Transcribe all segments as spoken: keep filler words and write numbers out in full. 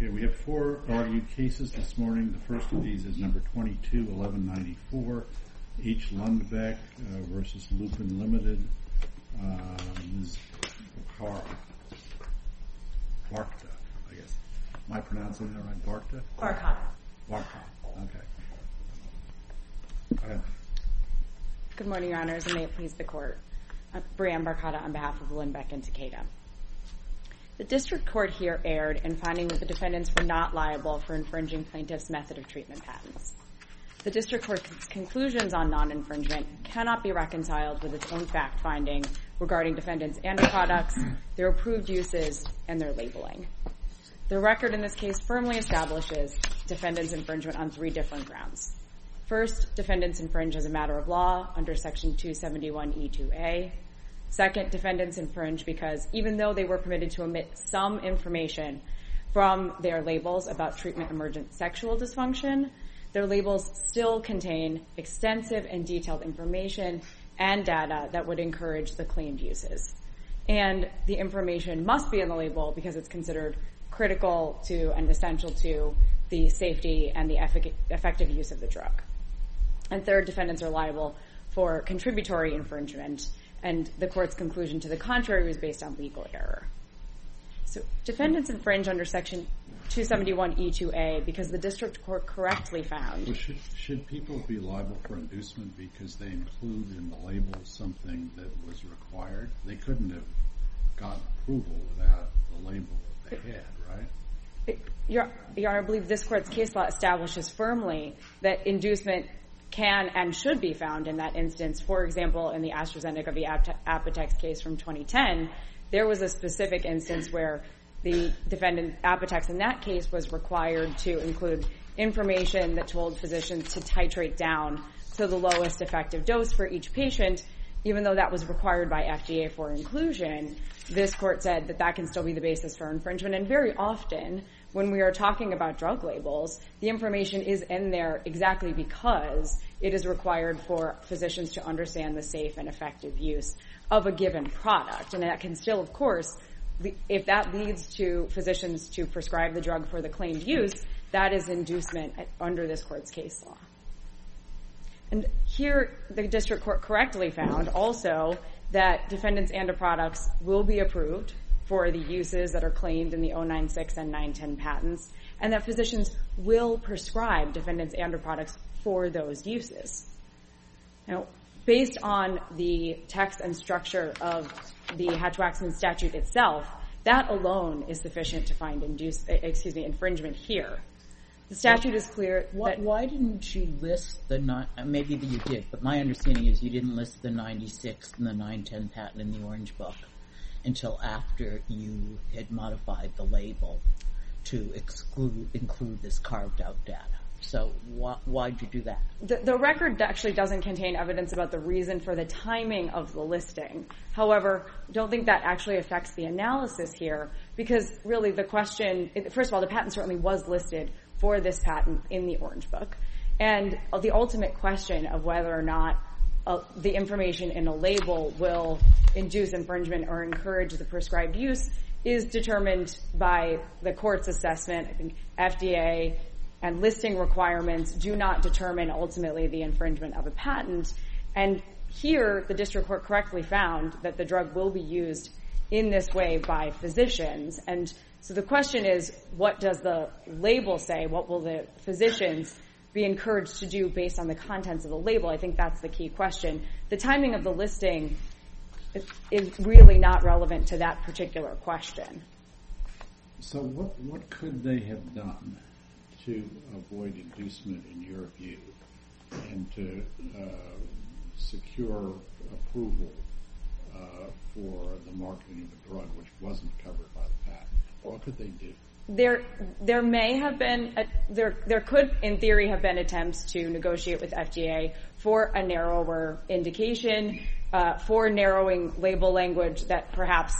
Okay, we have four argued cases this morning. The first of these is number twenty-two eleven ninety-four, H. Lundbeck uh, versus Lupin Limited. Uh, Miz Barkta, Barkta, I guess. Am I pronouncing that right? Barkta? Barkta. Barkta, okay. Go ahead. Good morning, Your Honors, and may it please the Court. I'm Brianne Barkta on behalf of Lundbeck and Takeda. The District Court here erred in finding that the defendants were not liable for infringing plaintiffs' method of treatment patents. The District Court's conclusions on non-infringement cannot be reconciled with its own fact-finding regarding defendants' and products, their approved uses, and their labeling. The record in this case firmly establishes defendants' infringement on three different grounds. First, defendants infringe as a matter of law under Section two seventy-one E two A. Second, defendants infringe because even though they were permitted to omit some information from their labels about treatment-emergent sexual dysfunction, their labels still contain extensive and detailed information and data that would encourage the claimed uses. And the information must be in the label because it's considered critical to and essential to the safety and the effic- effective use of the drug. And third, defendants are liable for contributory infringement, and the Court's conclusion to the contrary was based on legal error. So defendants infringe under Section two seventy-one E two A because the District Court correctly found... Well, should, should people be liable for inducement because they include in the label something that was required? They couldn't have gotten approval without the label that they had, right? Your, Your Honor, I believe this Court's case law establishes firmly that inducement can and should be found in that instance. For example, in the AstraZeneca v. Apotex case from twenty ten, there was a specific instance where the defendant, Apotex, in that case was required to include information that told physicians to titrate down to the lowest effective dose for each patient. Even though that was required by F D A for inclusion, this Court said that that can still be the basis for infringement. And very often, when we are talking about drug labels, the information is in there exactly because it is required for physicians to understand the safe and effective use of a given product. And that can still, of course, if that leads to physicians to prescribe the drug for the claimed use, that is inducement under this Court's case law. And here, the District Court correctly found also that defendants' ANDA products will be approved for the uses that are claimed in the oh nine six and nine ten patents, and that physicians will prescribe defendants' ANDA products for those uses. Now, based on the text and structure of the Hatch-Waxman statute itself, that alone is sufficient to find induce, excuse me, infringement here. The statute is clear. Why, why didn't you list the nine? Maybe you did, but my understanding is you didn't list the ninety-six and the nine ten patent in the Orange Book until after you had modified the label to exclude include this carved out data. So why why'd you do that? The, the record actually doesn't contain evidence about the reason for the timing of the listing. However, I don't think that actually affects the analysis here because really the question, first of all, the patent certainly was listed for this patent in the Orange Book. And the ultimate question of whether or not uh, the information in a label will induce infringement or encourage the prescribed use is determined by the Court's assessment. I think F D A and listing requirements do not determine ultimately the infringement of a patent. And here, the District Court correctly found that the drug will be used in this way by physicians. And so the question is, what does the label say? What will the physicians be encouraged to do based on the contents of the label? I think that's the key question. The timing of the listing is, is really not relevant to that particular question. So what, what could they have done to avoid inducement in your view and to uh, secure approval uh, for the marketing of a drug which wasn't covered by the patent? What could they do? There, there may have been, a, there, there could, in theory, have been attempts to negotiate with F D A for a narrower indication, uh, for narrowing label language that perhaps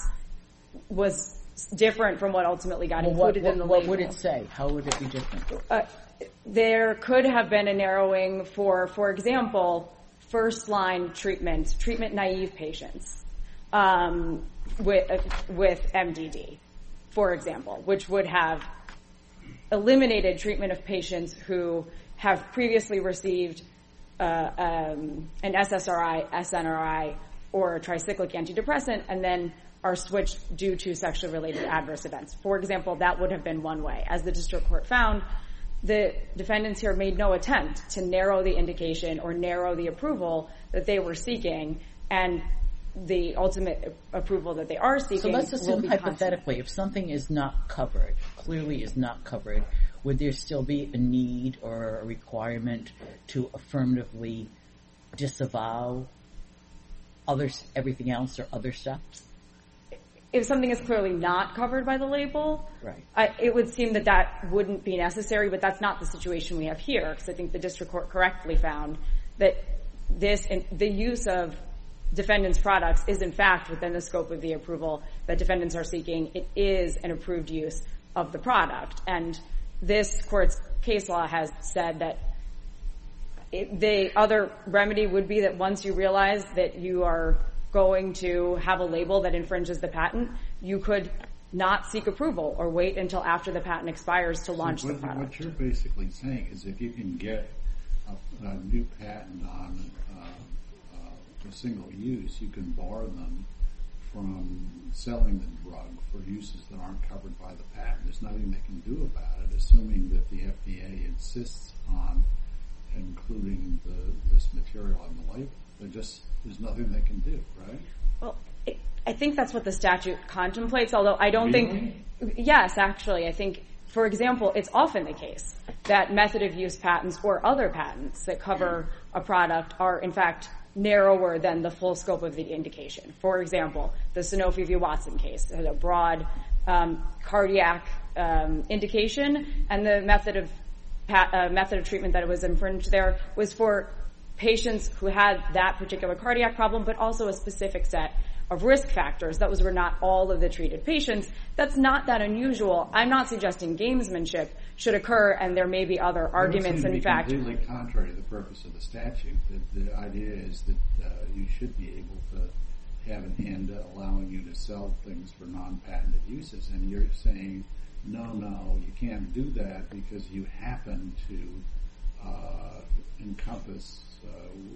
was different from what ultimately got well, included what, in the what label. What would it say? How would it be different? Uh, there could have been a narrowing for, for example, first-line treatment, treatment-naive patients um, with, uh, with M D D, for example, which would have eliminated treatment of patients who have previously received uh, um, an S S R I, S N R I, or a tricyclic antidepressant, and then are switched due to sexually related adverse events. For example, that would have been one way. As the district court found, the defendants here made no attempt to narrow the indication or narrow the approval that they were seeking, and the ultimate approval that they are seeking. So let's assume will be hypothetically, if something is not covered, clearly is not covered, would there still be a need or a requirement to affirmatively disavow others, everything else or other steps? If something is clearly not covered by the label, right. I, it would seem that that wouldn't be necessary, but that's not the situation we have here, because I think the district court correctly found that this, the use of defendants' products is in fact within the scope of the approval that defendants are seeking. It is an approved use of the product. And this court's case law has said that it, the other remedy would be that once you realize that you are going to have a label that infringes the patent, you could not seek approval or wait until after the patent expires to launch so what, the product. What you're basically saying is if you can get a, a new patent on uh, uh, a single use, you can bar them from selling the drug for uses that aren't covered by the patent. There's nothing they can do about it, assuming that the F D A insists on including the, this material on the label. There just there's nothing they can do, right? Well, it, I think that's what the statute contemplates, although I don't really? think... Yes, actually. I think, for example, it's often the case that method of use patents or other patents that cover a product are, in fact, narrower than the full scope of the indication. For example, the Sanofi v. Watson case had a broad um, cardiac um, indication, and the method of pat, uh, method of treatment that was infringed there was for patients who had that particular cardiac problem, but also a specific set of risk factors. Those were not all of the treated patients. That's not that unusual. I'm not suggesting gamesmanship should occur, and there may be other arguments. In fact, it would seem to be completely contrary to the purpose of the statute. The, the idea is that uh, you should be able to have an ANDA allowing you to sell things for non-patented uses, and you're saying, no, no, you can't do that because you happen to uh, encompass uh,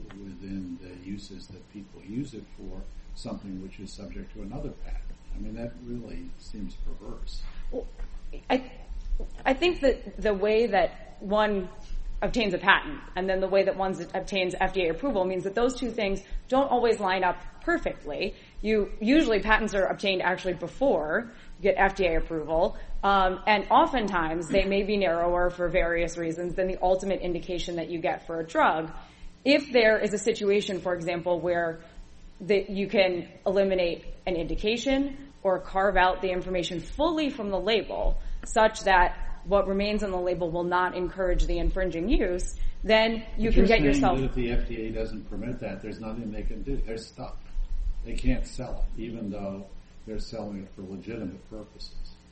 within the uses that people use it for something which is subject to another patent. I mean, that really seems perverse. Well, I, I think that the way that one obtains a patent and then the way that one obtains F D A approval means that those two things don't always line up perfectly. You usually patents are obtained actually before you get F D A approval, um, and oftentimes they may be narrower for various reasons than the ultimate indication that you get for a drug. If there is a situation, for example, where that you can eliminate an indication or carve out the information fully from the label such that what remains on the label will not encourage the infringing use, then you but can you're get saying yourself... that if the F D A doesn't permit that, there's nothing they can do. They're stuck. They can't sell it, even though they're selling it for legitimate purposes.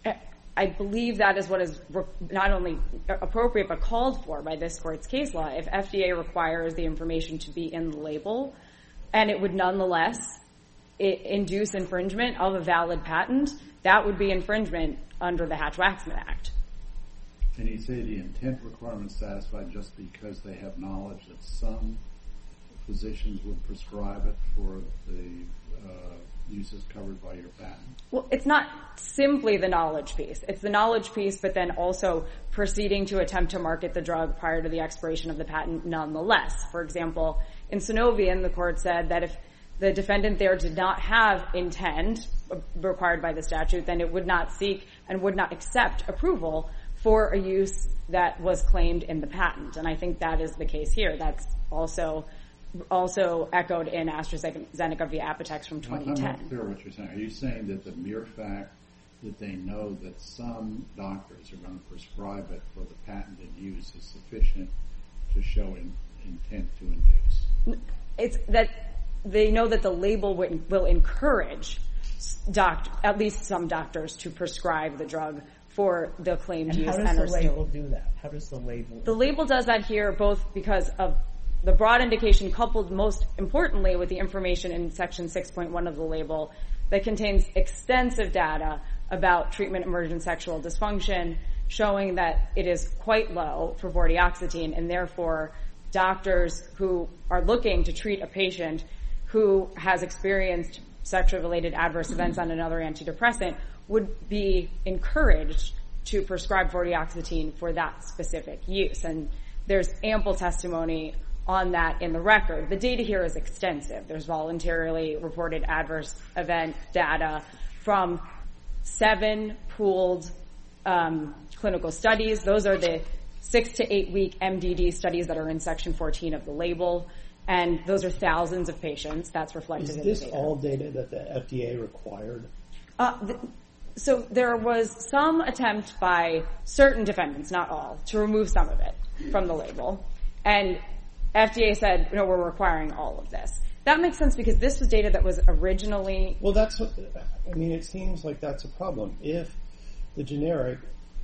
I believe that is what is not only appropriate but called for by this court's case law. If F D A requires the information to be in the label, and it would nonetheless induce infringement of a valid patent, that would be infringement under the Hatch-Waxman Act. And you say the intent requirement is satisfied just because they have knowledge that some physicians would prescribe it for the uh, uses covered by your patent? Well, it's not simply the knowledge piece. It's the knowledge piece, but then also proceeding to attempt to market the drug prior to the expiration of the patent nonetheless. For example, in Sanovian, the court said that if the defendant there did not have intent required by the statute, then it would not seek and would not accept approval for a use that was claimed in the patent. And I think that is the case here. That's also also echoed in AstraZeneca v. Apotex from twenty ten. I'm not clear what you're saying. Are you saying that the mere fact that they know that some doctors are going to prescribe it for the patented use is sufficient to show in, intent to induce? It's that they know that the label will, will encourage doc, at least some doctors to prescribe the drug for the claimed and use. How does the label do that? How does the label? The label does that here both because of the broad indication coupled most importantly with the information in section six point one of the label that contains extensive data about treatment emergent sexual dysfunction showing that it is quite low for vortioxetine, and therefore doctors who are looking to treat a patient who has experienced sexually-related adverse events on another antidepressant would be encouraged to prescribe vortioxetine for that specific use. And there's ample testimony on that in the record. The data here is extensive. There's voluntarily reported adverse event data from seven pooled um, clinical studies. Those are the six to eight week M D D studies that are in Section fourteen of the label. And those are thousands of patients. That's reflected in the data. Is this all data that the F D A required? Uh, th- so there was some attempt by certain defendants, not all, to remove some of it from the label. And F D A said, no, we're requiring all of this. That makes sense because this was data that was originally... Well, that's what, I mean, it seems like that's a problem. If the generic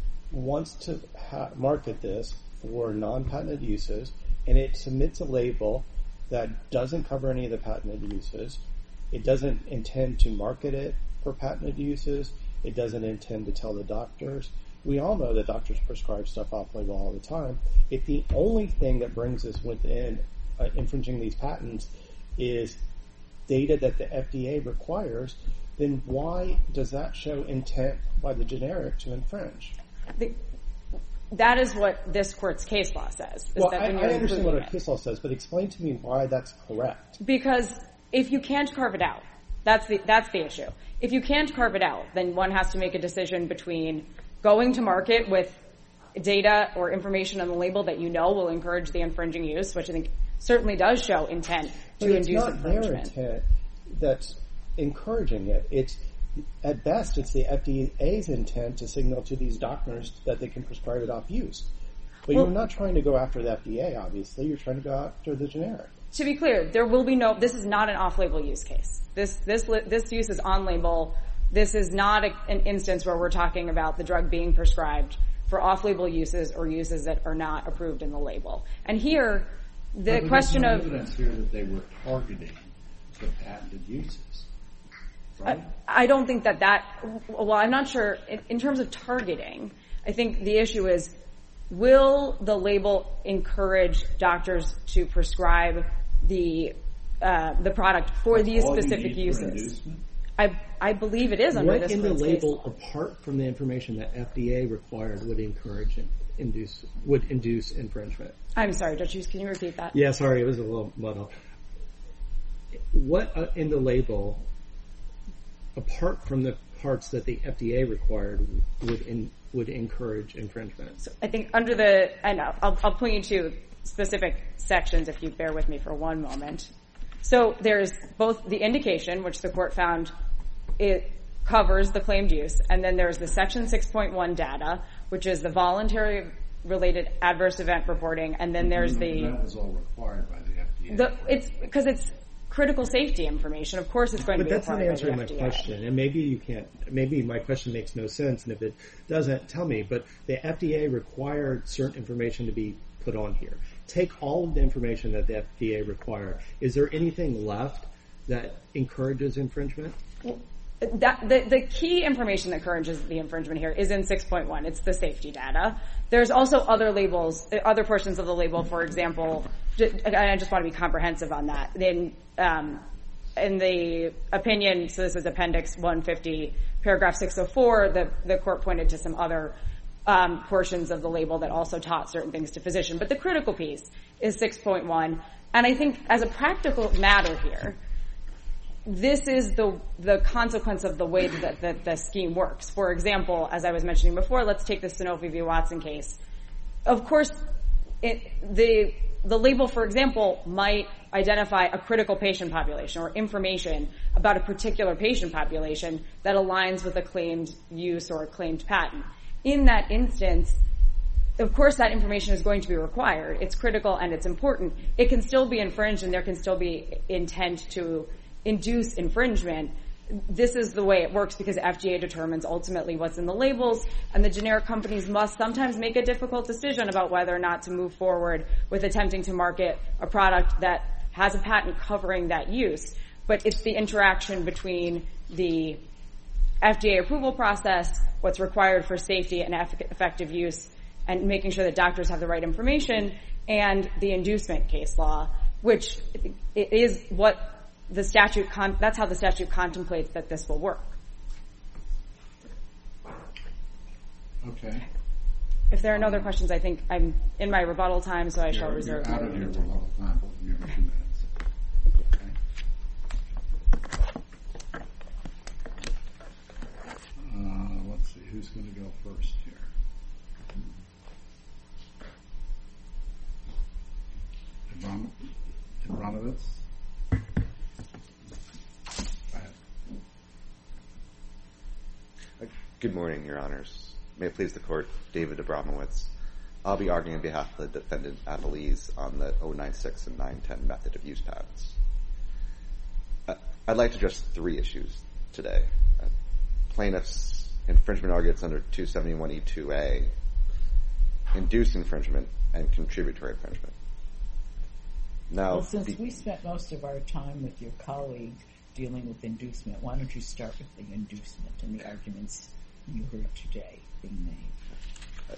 wants to ha- market this for non-patented uses and it submits a label that doesn't cover any of the patented uses, it doesn't intend to market it for patented uses, it doesn't intend to tell the doctors. We all know that doctors prescribe stuff off-label all the time. If the only thing that brings us within uh, infringing these patents is data that the F D A requires, then why does that show intent by the generic to infringe? The, that is what this court's case law says. Is well, that I, when I you're understand what including a it. case law says, but explain to me why that's correct. Because if you can't carve it out, that's the that's the issue. If you can't carve it out, then one has to make a decision between going to market with data or information on the label that you know will encourage the infringing use, which I think certainly does show intent to but it's induce not infringement. their intent that's encouraging it. It's at best, it's the F D A's intent to signal to these doctors that they can prescribe it off use. But Well, you're not trying to go after the F D A, obviously. You're trying to go after the generic. To be clear, there will be no. This is not an off-label use case. This this this use is on-label. This is not a, an instance where we're talking about the drug being prescribed for off-label uses or uses that are not approved in the label. And here, the But question there's of no evidence here that they were targeting the patented uses, right? I, I don't think that that. Well, I'm not sure in, in terms of targeting. I think the issue is, will the label encourage doctors to prescribe the uh, the product for That's these all you specific need for uses? inducement? I I believe it is under What this in the court's case label, law. apart from the information that F D A required, would encourage and induce would induce infringement? I'm sorry, Judge Hughes, can you repeat that? Yeah, sorry, it was a little muddled. What uh, in the label, apart from the parts that the F D A required, would in, would encourage infringement? So I think under the, and I'll, I'll point you to specific sections if you bear with me for one moment. So there's both the indication, which the court found it covers the claimed use, and then there's the Section six point one data, which is the voluntary related adverse event reporting, and then there's the... That was all required by the F D A. the it's because it's critical safety information. Of course it's going But to be that's not required by answering the my F D A. question, and maybe you can't. Maybe my question makes no sense, and if it doesn't, tell me. But the F D A required certain information to be put on here. Take all of the information that the F D A required. Is there anything left that encourages infringement? That, the, the key information that encourages the infringement here is in six point one. It's the safety data. There's also other labels, other portions of the label, for example, and I just want to be comprehensive on that. In, um, in the opinion, so this is Appendix one fifty, paragraph six oh four, the, the court pointed to some other um, portions of the label that also taught certain things to physicians. But the critical piece is six point one. And I think as a practical matter here, this is the the consequence of the way that, that the scheme works. For example, as I was mentioning before, let's take the Sanofi v. Watson case. Of course, it, the the label, for example, might identify a critical patient population or information about a particular patient population that aligns with a claimed use or a claimed patent. In that instance, of course, that information is going to be required. It's critical and it's important. It can still be infringed, and there can still be intent to induce infringement. This is the way it works because F D A determines ultimately what's in the labels, and the generic companies must sometimes make a difficult decision about whether or not to move forward with attempting to market a product that has a patent covering that use. But it's the interaction between the F D A approval process, what's required for safety and eff- effective use, and making sure that doctors have the right information, and the inducement case law, which is what the statute, con- that's how the statute contemplates that this will work. Okay. If there are no other questions, I think I'm in my rebuttal time, so I You're, shall reserve you're my out of your remaining time. rebuttal time, but we'll give you two minutes. Okay. Uh, let's see, who's going to go first here? Abram- Abramovitz? Go ahead. Good morning, Your Honors. May it please the Court, David Abramowitz. I'll be arguing on behalf of the defendant appellees on the oh nine six and nine ten method of use patents. Uh, I'd like to address three issues today. Uh, plaintiffs' infringement arguments under two seventy-one E two A, induced infringement, and contributory infringement. Now, Well, since the, we spent most of our time with your colleague dealing with inducement, why don't you start with the inducement and the arguments you heard today being made?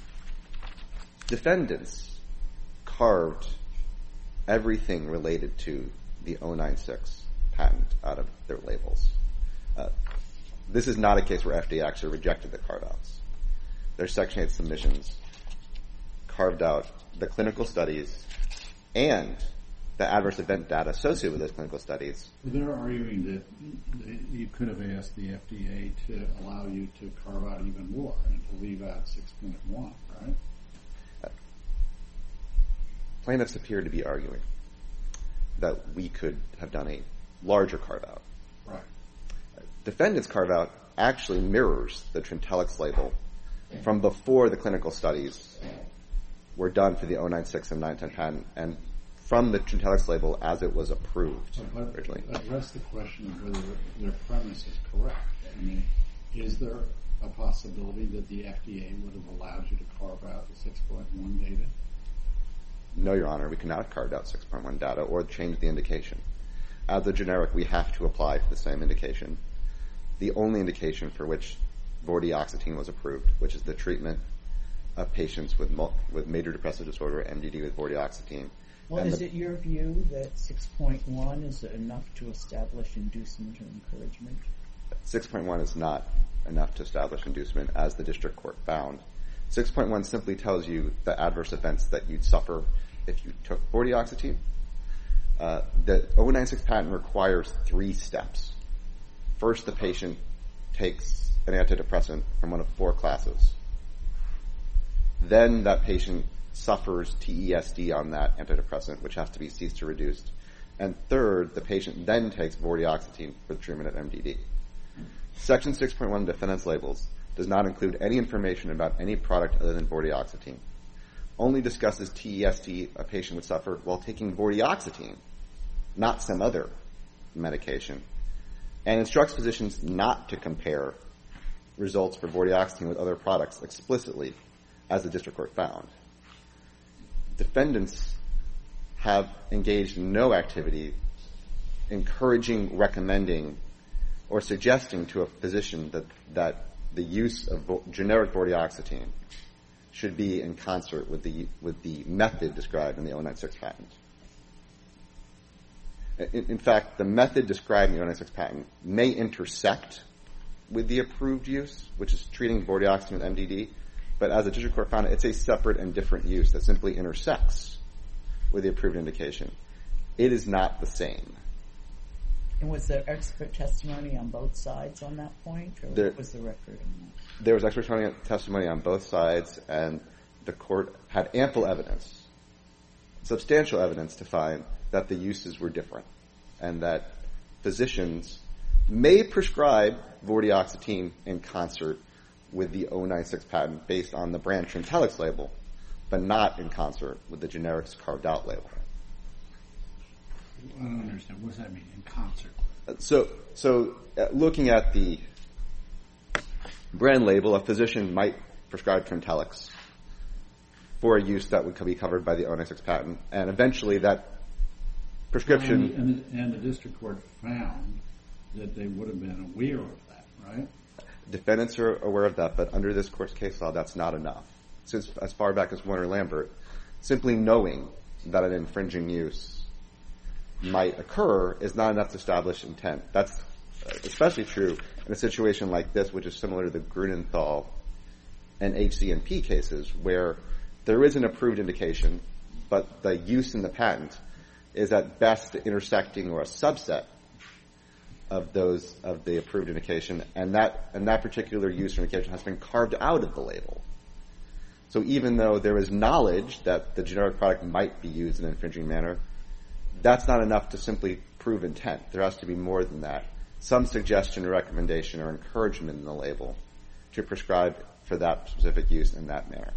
defendants carved everything related to the oh nine six patent out of their labels. Uh, this is not a case where F D A actually rejected the carve-outs. Their Section eight submissions carved out the clinical studies and the adverse event data associated with those clinical studies. They're arguing that you could have asked the F D A to allow you to carve out even more and to leave out six point one, right? Uh, plaintiffs appear to be arguing that we could have done a larger carve-out. Right. Uh, defendants' carve-out actually mirrors the Trintellix label from before the clinical studies were done for the oh nine six and nine ten patent, and from the Trintellix label as it was approved But originally. address the question of whether their premise is correct. I mean, is there a possibility that the F D A would have allowed you to carve out the six point one data? No, Your Honor, we cannot have carved out six point one data or change the indication. As a generic, we have to apply for the same indication. The only indication for which vortioxetine was approved, which is the treatment of patients with mul- with major depressive disorder, M D D with vortioxetine. Well, And is the- it your view that six point one is enough to establish inducement or encouragement? six point one is not enough to establish inducement, as the district court found. six point one simply tells you the adverse events that you'd suffer if you took vortioxetine. Uh, the oh nine six patent requires three steps. First, the patient takes an antidepressant from one of four classes. Then that patient suffers T E S D on that antidepressant, which has to be ceased or reduced. And third, the patient then takes vortioxetine for the treatment of M D D. Section six point one defendant's labels does not include any information about any product other than vortioxetine. Only discusses T E S D a patient would suffer while taking vortioxetine, not some other medication, and instructs physicians not to compare results for vortioxetine with other products explicitly, as the district court found. Defendants have engaged in no activity encouraging, recommending, or suggesting to a physician that, that the use of vo- generic vortioxetine should be in concert with the with the method described in the oh nine six patent. In, in fact, the method described in the oh nine six patent may intersect with the approved use, which is treating vortioxetine with M D D, but as the district court found, it's a separate and different use that simply intersects with the approved indication. It is not the same. And was there expert testimony on both sides on that point, or There- what was the record on that? There was expert testimony on both sides, and the court had ample evidence, substantial evidence to find that the uses were different, and that physicians may prescribe vortioxetine in concert with the oh nine six patent based on the brand Trintellix label, but not in concert with the generics carved out label. I don't understand. What does that mean, in concert? So, so uh, looking at the brand label, a physician might prescribe Trintellix for a use that would be covered by the oh nine six patent, and eventually that prescription... And, and, and the district court found that they would have been aware of that, right? Defendants are aware of that, but under this court's case law, that's not enough. Since as far back as Warner-Lambert, simply knowing that an infringing use might occur is not enough to establish intent. That's especially true in a situation like this, which is similar to the Grunenthal and H C and P cases, where there is an approved indication, but the use in the patent is at best intersecting or a subset of those of the approved indication, and that and that particular use or indication has been carved out of the label. So even though there is knowledge that the generic product might be used in an infringing manner, that's not enough to simply prove intent. There has to be more than that. Some suggestion or recommendation or encouragement in the label to prescribe for that specific use in that manner.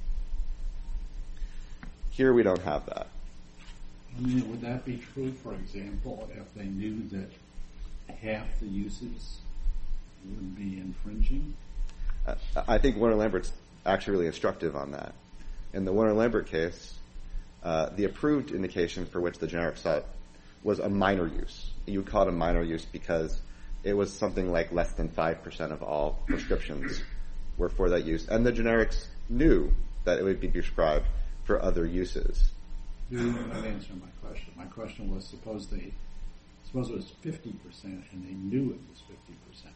Here we don't have that. I mean, would that be true, for example, if they knew that half the uses would be infringing? Uh, I think Warner-Lambert's actually really instructive on that. In the Warner-Lambert case, uh, the approved indication for which the generic sought was a minor use. You would call it a minor use because it was something like less than five percent of all prescriptions were for that use. And the generics knew that it would be prescribed for other uses. You didn't answer my question. My question was, suppose they, suppose it was fifty percent and they knew it was fifty percent.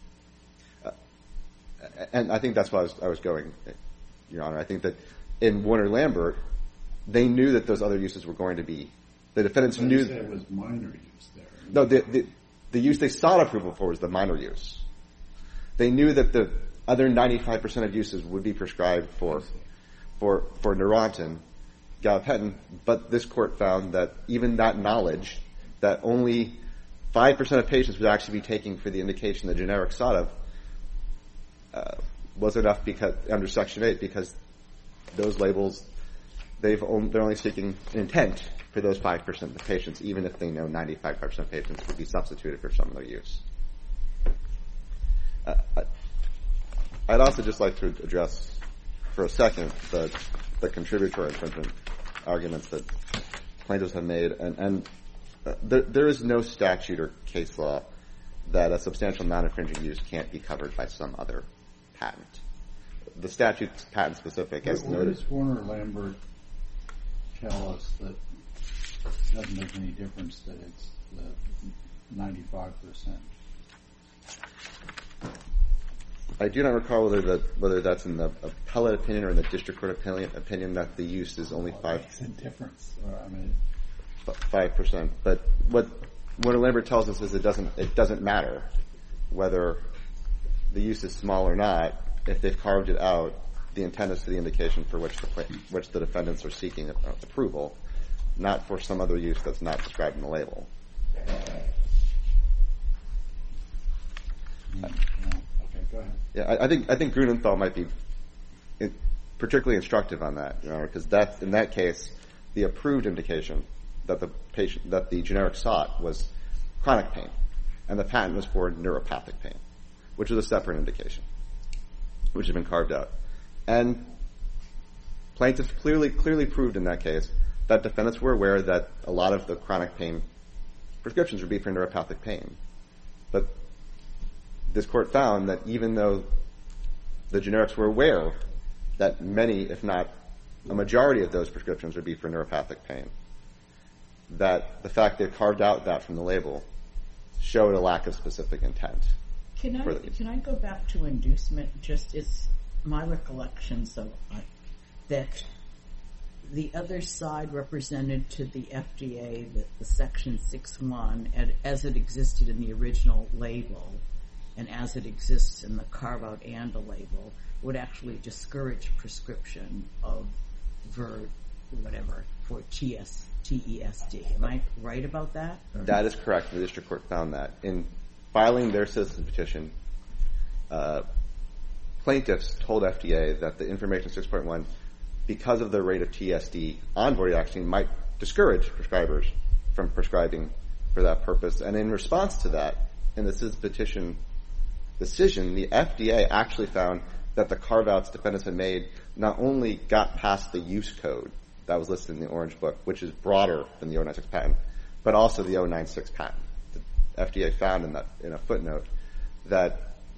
Uh, and I think that's why I was, I was going, Your Honor. I think that in Warner-Lambert, they knew that those other uses were going to be, the defendants but knew. You said it was minor use there. No, the, the, the use they sought approval for was the minor use. They knew that the other ninety-five percent of uses would be prescribed for, for, for Neurontin, gabapentin, but this court found that even that knowledge, that only five percent of patients would actually be taking for the indication the generic sought of, uh, was enough because, under Section eight, because those labels, they've only, they're only seeking intent for those five percent of the patients, even if they know ninety-five percent of patients would be substituted for some other use. Uh, I'd also just like to address for a second the, the contributory infringement arguments that plaintiffs have made, and, and uh, there, there is no statute or case law that a substantial non-infringing use can't be covered by some other patent. The statute's patent specific, as Where, noted. Where does Warner-Lambert tell us that it doesn't make any difference that it's the ninety-five percent? I do not recall whether the, whether that's in the appellate opinion or in the district court opinion, opinion that the use is only Well, five. makes a difference. Or, I mean, Five percent. But what Warner-Lambert tells us is it doesn't it doesn't matter whether the use is small or not. If they've carved it out, the intent is for the indication for which the which the defendants are seeking approval, not for some other use that's not described in the label. no. Okay, go ahead. Yeah, I, I think I think Grunenthal might be in, particularly instructive on that, you know, because that in that case, the approved indication that the patient that the generic sought was chronic pain, and the patent was for neuropathic pain, which is a separate indication, which has been carved out. And plaintiffs clearly clearly proved in that case that defendants were aware that a lot of the chronic pain prescriptions would be for neuropathic pain. But this court found that even though the generics were aware that many, if not a majority of those prescriptions would be for neuropathic pain, that the fact they carved out that from the label showed a lack of specific intent. Can I for the- can I go back to inducement? Just it's my recollections of uh, that the other side represented to the F D A that the Section six one, and as it existed in the original label, and as it exists in the carve out and the label, would actually discourage prescription of ver whatever for T S T E S D. Am I right about that? Or? That is correct. The district court found that. In filing their citizen petition, uh, plaintiffs told F D A that the information six point one, because of the rate of T S D on vortioxetine, might discourage prescribers from prescribing for that purpose. And in response to that, in the citizen petition decision, the F D A actually found that the carve-outs defendants had made not only got past the use code that was listed in the Orange Book, which is broader than the oh nine six patent, but also the oh nine six patent. The F D A found in that in a footnote that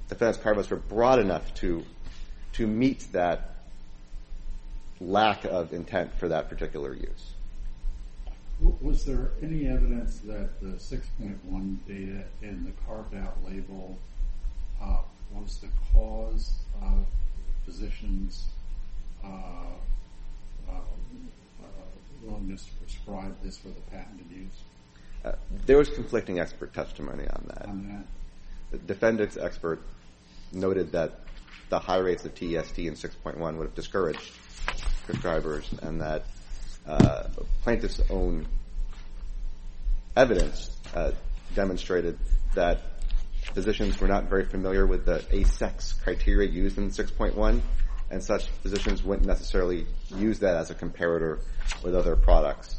defendant's carve-outs were broad enough to to meet that lack of intent for that particular use. Was there any evidence that the six point one data in the carved-out label uh, was the cause of physicians' uh, uh, uh, willingness to prescribe this for the patented use? Uh, there was conflicting expert testimony on that. On that? The defendant's expert noted that the high rates of T E S D in six point one would have discouraged prescribers, and that uh, plaintiff's own evidence uh, demonstrated that physicians were not very familiar with the A S E X criteria used in six point one, and such physicians wouldn't necessarily use that as a comparator with other products.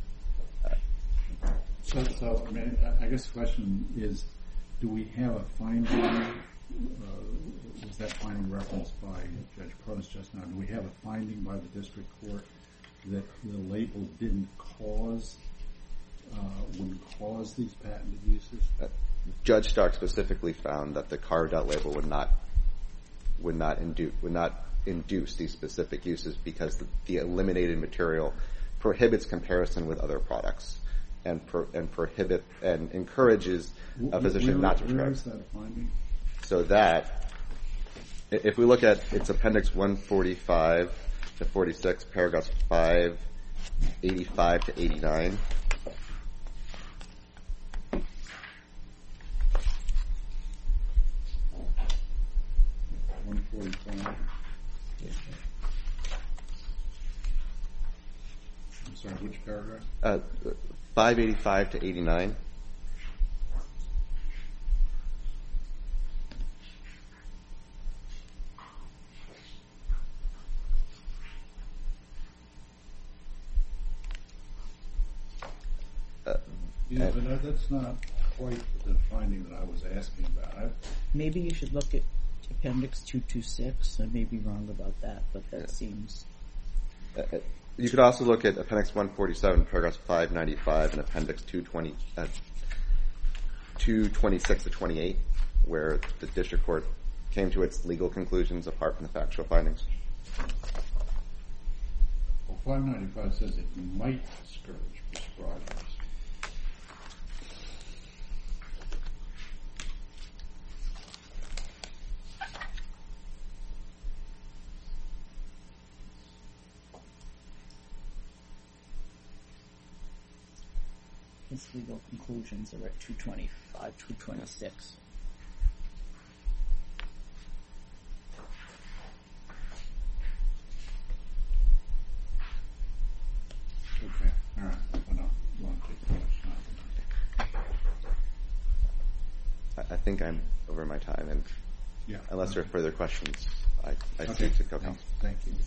So, so I mean, I guess the question is, do we have a finding, uh, was that finding referenced by Judge Prost just now, do we have a finding by the district court that the label didn't cause, uh, wouldn't cause these patented uses? Uh, Judge Stark specifically found that the carved-out label would not would not induce would not induce these specific uses because the, the eliminated material prohibits comparison with other products and pro, and prohibit and encourages a physician where, not to prescribe. Where is that finding? So that, if we look at its appendix one forty-five to forty-six, paragraphs five eighty-five to eighty-nine. one forty-five. I'm sorry, which paragraph? Uh, five eighty-five to eighty-nine. Uh, Yeah, but that- that's not quite the finding that I was asking about. I, Maybe you should look at Appendix two twenty-six. I may be wrong about that, but that Yeah. seems... uh, you could also look at appendix one forty-seven, paragraphs five ninety-five, and appendix two twenty, uh, two twenty-six to twenty-eight, where the district court came to its legal conclusions apart from the factual findings. well, five ninety-five says it might discourage prescribers. His legal conclusions are at two twenty-five, two twenty-six. Okay, all right. I don't want to take too much time. I, I think I'm over my time, and Yeah. unless there are further questions, I, I Okay. seek to co-counsel. Thank you.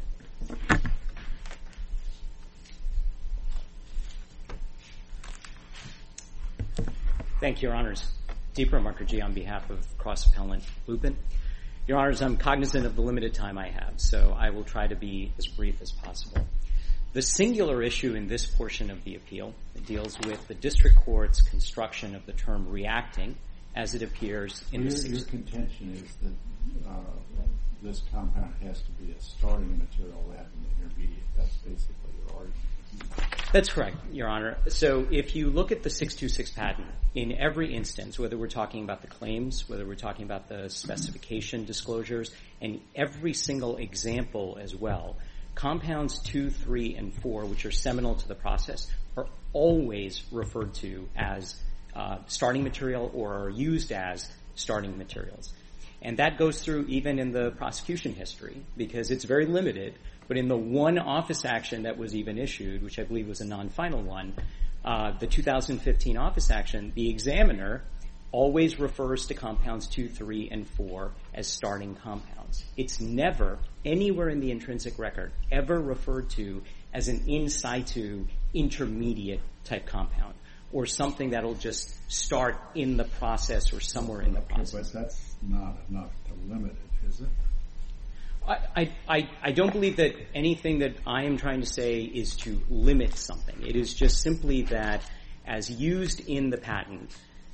Thank you, Your Honors. Deeper Mukherjee on behalf of cross-appellant Lupin. Your Honors, I'm cognizant of the limited time I have, so I will try to be as brief as possible. The singular issue in this portion of the appeal deals with the district court's construction of the term reacting as it appears in your, the your six... contention is that uh, this compound has to be a starting material rather than intermediate. That's basically your argument. That's correct, Your Honor. So if you look at the six two six patent, in every instance, whether we're talking about the claims, whether we're talking about the specification disclosures, and every single example as well, compounds two, three, and four, which are seminal to the process, are always referred to as uh, starting material or are used as starting materials. And that goes through even in the prosecution history because it's very limited. But in the one office action that was even issued, which I believe was a non-final one, uh, the two thousand fifteen office action, the examiner always refers to compounds two, three, and four as starting compounds. It's never, anywhere in the intrinsic record, ever referred to as an in situ intermediate type compound or something that'll just start in the process or somewhere in the process. But that's not enough to limit it, is it? I, I, I don't believe that anything that I am trying to say is to limit something. It is just simply that as used in the patent,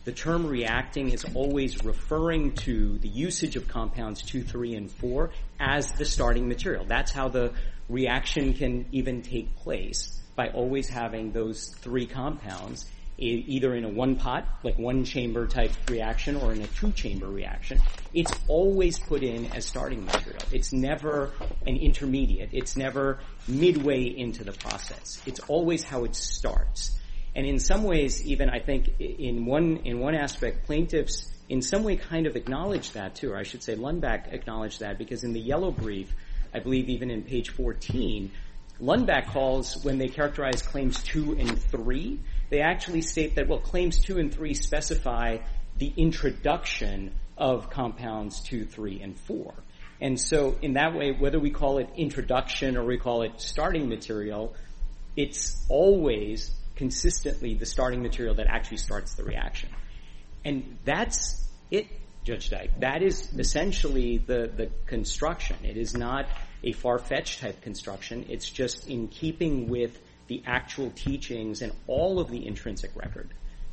the term reacting is always referring to the usage of compounds two, three, and four as the starting material. That's how the reaction can even take place, by always having those three compounds e- either in a one-pot, like one-chamber type reaction, or in a two-chamber reaction. It's always put in as starting material. It's never an intermediate. It's never midway into the process. It's always how it starts. And in some ways, even I think in one in one aspect, plaintiffs in some way kind of acknowledge that too, or I should say Lundbeck acknowledged that, because in the yellow brief, I believe even in page fourteen, Lundbeck calls, when they characterize claims two and three, they actually state that, well, claims two and three specify the introduction of compounds two, three, and four. And so in that way, whether we call it introduction or we call it starting material, it's always consistently the starting material that actually starts the reaction. And that's it, Judge Dyke. That is essentially the, the construction. It is not a far-fetched type construction. It's just in keeping with the actual teachings and all of the intrinsic record.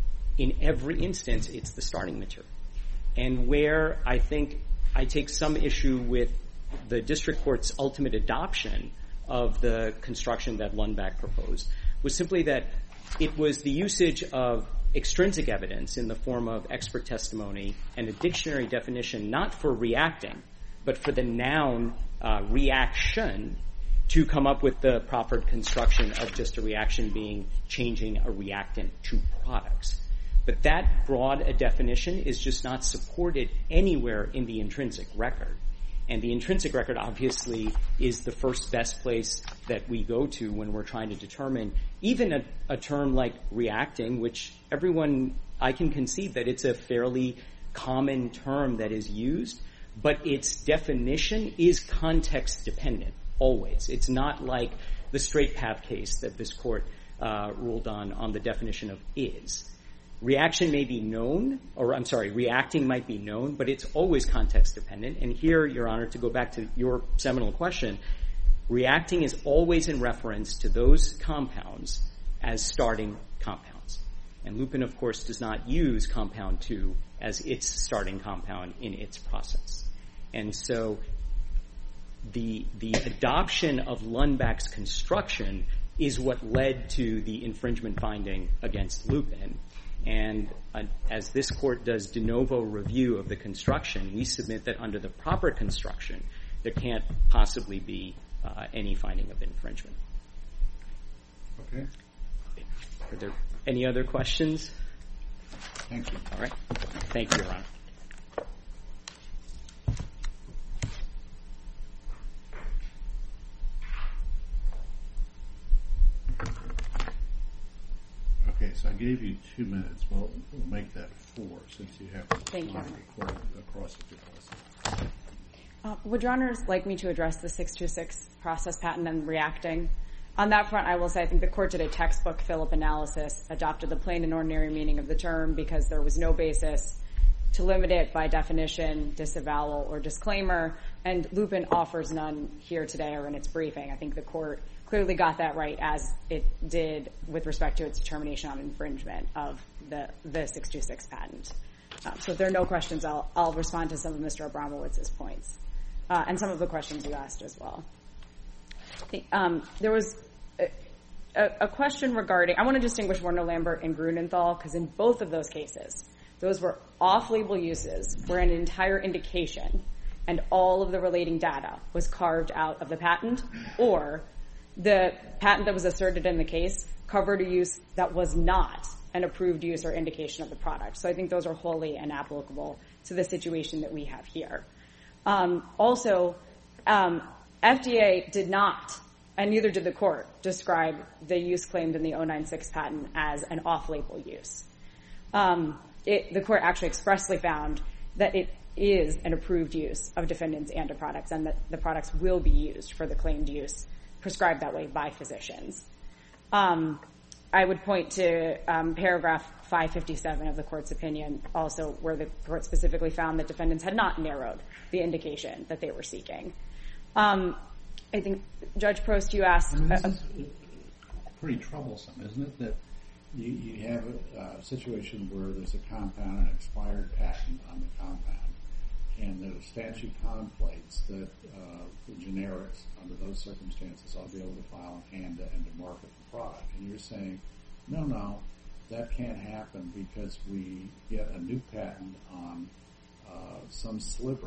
In every instance, it's the starting material. And where I think I take some issue with the district court's ultimate adoption of the construction that Lundbeck proposed was simply that it was the usage of extrinsic evidence in the form of expert testimony and a dictionary definition, not for reacting, but for the noun uh, reaction, to come up with the proper construction of just a reaction being changing a reactant to products. But that broad a definition is just not supported anywhere in the intrinsic record. And the intrinsic record obviously is the first best place that we go to when we're trying to determine even a, a term like reacting, which everyone, I can concede that it's a fairly common term that is used, but its definition is context dependent, always. It's not like the straight path case that this court uh, ruled on, on the definition of is. Reaction may be known, or I'm sorry, reacting might be known, but it's always context dependent. And here, Your Honor, to go back to your seminal question, reacting is always in reference to those compounds as starting compounds. And Lupin, of course, does not use compound two as its starting compound in its process. And so the the adoption of Lundbeck's construction is what led to the infringement finding against Lupin. And uh, as this court does de novo review of the construction, we submit that under the proper construction, there can't possibly be uh, any finding of infringement. Okay. Are there any other questions? Thank you. All right. Thank you, Your Honor. Okay, so I gave you two minutes. Well, we'll make that four since you have Thank you. recorded across the process. Uh, would Your Honors like me to address the six two six process patent and reacting? On that front, I will say I think the court did a textbook Philip analysis, adopted the plain and ordinary meaning of the term because there was no basis to limit it by definition, disavowal, or disclaimer, and Lupin offers none here today or in its briefing. I think the court clearly got that right, as it did with respect to its determination on infringement of the, the six two six patent. Um, so if there are no questions, I'll, I'll respond to some of Mister Abramowitz's points uh, and some of the questions you asked as well. Um, there was a, a, a question regarding, I want to distinguish Warner-Lambert and Grunenthal, because in both of those cases, those were off-label uses where an entire indication and all of the relating data was carved out of the patent, or the patent that was asserted in the case covered a use that was not an approved use or indication of the product. So I think those are wholly inapplicable to the situation that we have here. Um, also, um, F D A did not, and neither did the court, describe the use claimed in the oh nine six patent as an off-label use. Um, it, the court actually expressly found that it is an approved use of defendants' ANDA products and that the products will be used for the claimed use prescribed that way by physicians. Um, I would point to um, paragraph five fifty-seven of the court's opinion, also where the court specifically found that defendants had not narrowed the indication that they were seeking. Um, I think, Judge Prost, you asked... I mean, this uh, is pretty troublesome, isn't it, that you, you have a, a situation where there's a compound, an expired patent on the compound, and the statute contemplates that uh, the generics, under those circumstances, ought to be able to file an ANDA and to market the product. And you're saying, no, no, that can't happen because we get a new patent on uh, some sliver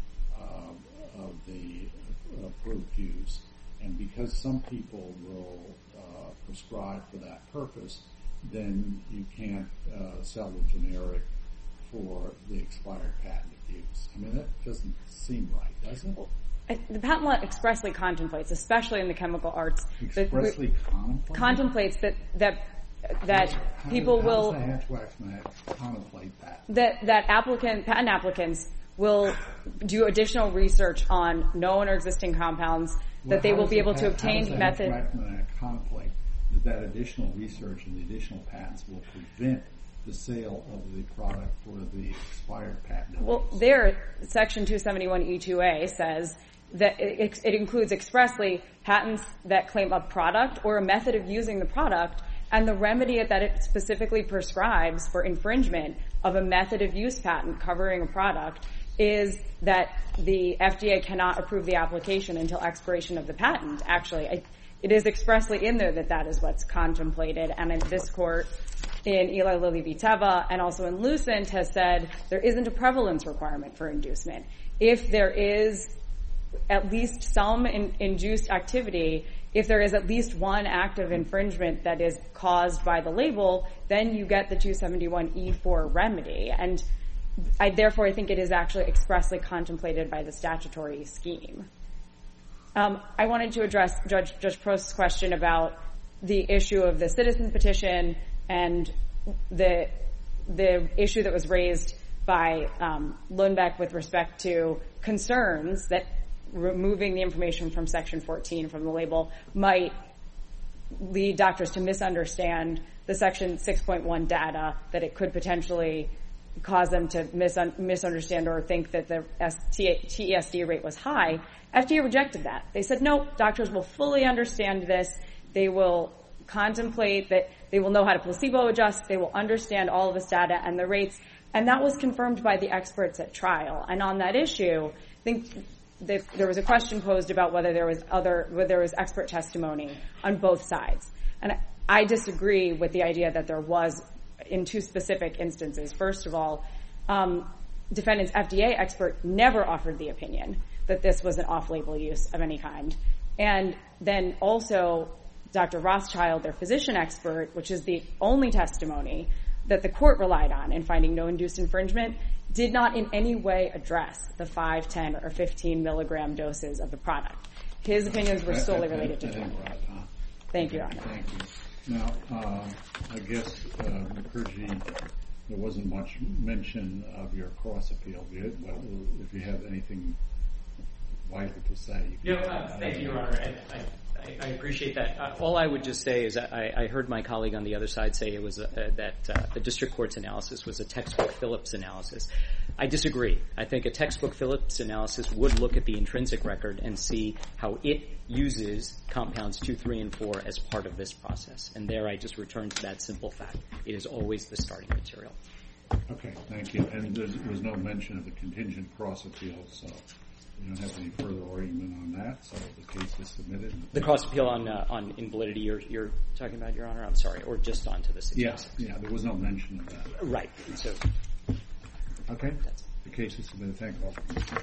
uh, of the approved use, and because some people will uh, prescribe for that purpose, then you can't uh, sell the generic for the expired patent of use. I mean, that doesn't seem right, does it? I, the patent law expressly contemplates, especially in the chemical arts, expressly that contemplates? contemplates that that that how people does, will how does the Hatch-Waxman Act contemplate that? that that applicant patent applicants will do additional research on known or existing compounds that Well, they how will does be the able pat- to obtain how does the method. Hatch-Waxman Act contemplate that that additional research and the additional patents will prevent the sale of the product for the expired patent? Well, there, Section two seventy-one E two A says that it, it includes expressly patents that claim a product or a method of using the product, and the remedy that it specifically prescribes for infringement of a method of use patent covering a product is that the F D A cannot approve the application until expiration of the patent. Actually, I, it is expressly in there that that is what's contemplated, and in this court, in Eli Lilly v. Teva, and also in Lucent, has said there isn't a prevalence requirement for inducement. If there is at least some in, induced activity, if there is at least one act of infringement that is caused by the label, then you get the two seventy-one E four remedy. And I, therefore, I think it is actually expressly contemplated by the statutory scheme. Um, I wanted to address Judge, Judge Prost's question about the issue of the citizen petition and the the issue that was raised by um, Lundbeck with respect to concerns that removing the information from Section fourteen from the label might lead doctors to misunderstand the Section six point one data, that it could potentially cause them to misun- misunderstand or think that the T E S D rate was high. F D A rejected that. They said, no, doctors will fully understand this. They will contemplate that they will know how to placebo adjust. They will understand all of this data and the rates. And that was confirmed by the experts at trial. And on that issue, I think that there was a question posed about whether there was other, whether there was expert testimony on both sides. And I disagree with the idea that there was in two specific instances. First of all, um, defendant's F D A expert never offered the opinion that this was an off-label use of any kind. And then also, Doctor Rothschild, their physician expert, which is the only testimony that the court relied on in finding no induced infringement, did not in any way address the five, ten, or fifteen milligram doses of the product. His opinions were solely related to drug. Thank you, Your Honor. Thank you. Now, uh, I guess, uh, Mukherjee, there wasn't much mention of your cross appeal. Well, if you have anything vital to say. No, uh, thank you, Your Honor. And I, I, I appreciate that. Uh, all I would just say is I, I heard my colleague on the other side say it was uh, that uh, the district court's analysis was a textbook Phillips analysis. I disagree. I think a textbook Phillips analysis would look at the intrinsic record and see how it uses compounds two, three, and four as part of this process. And there I just return to that simple fact. It is always the starting material. Okay, thank you. And there was no mention of the contingent cross appeal, so we don't have any further argument on that. So the case is submitted. The cross appeal on uh, on invalidity you're, you're talking about, Your Honor? I'm sorry. Or just on to the six. Yeah, yeah, there was no mention of that. Right. So, okay, the case is submitted. Thank you all.